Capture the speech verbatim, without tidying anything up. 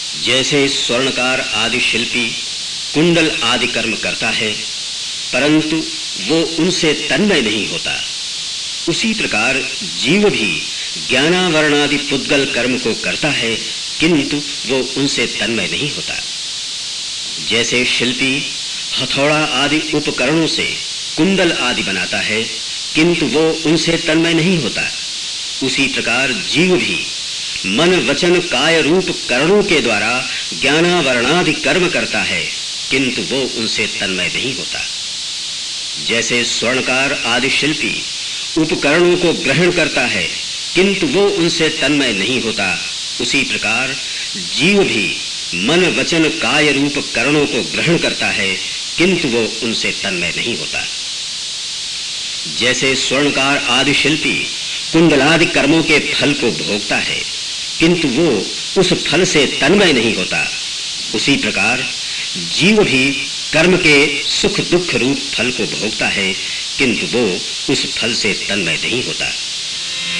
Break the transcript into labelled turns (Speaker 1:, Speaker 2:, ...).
Speaker 1: जैसे स्वर्णकार आदि शिल्पी कुंडल आदि कर्म करता है परंतु वो उनसे तन्मय नहीं होता, उसी प्रकार जीव भी ज्ञानावरणादि पुद्गल कर्म को करता है किंतु वो उनसे तन्मय नहीं होता। जैसे शिल्पी हथौड़ा आदि उपकरणों से कुंडल आदि बनाता है किंतु वो उनसे तन्मय नहीं होता, उसी प्रकार जीव भी मन वचन काय रूप करणों के द्वारा ज्ञानावरणादि कर्म करता है किंतु वो उनसे तन्मय नहीं होता। जैसे स्वर्णकार आदि शिल्पी उपकरणों को ग्रहण करता है किंतु वो उनसे तन्मय नहीं होता, उसी प्रकार जीव भी मन वचन काय रूप करणों को ग्रहण करता है किंतु वो उनसे तन्मय नहीं होता। जैसे स्वर्णकार आदि शिल्पी कुंडलादि कर्मों के फल को भोगता है किंतु वो उस फल से तन्मय नहीं होता, उसी प्रकार जीव भी कर्म के सुख दुख रूप फल को भोगता है किंतु वो उस फल से तन्मय नहीं होता।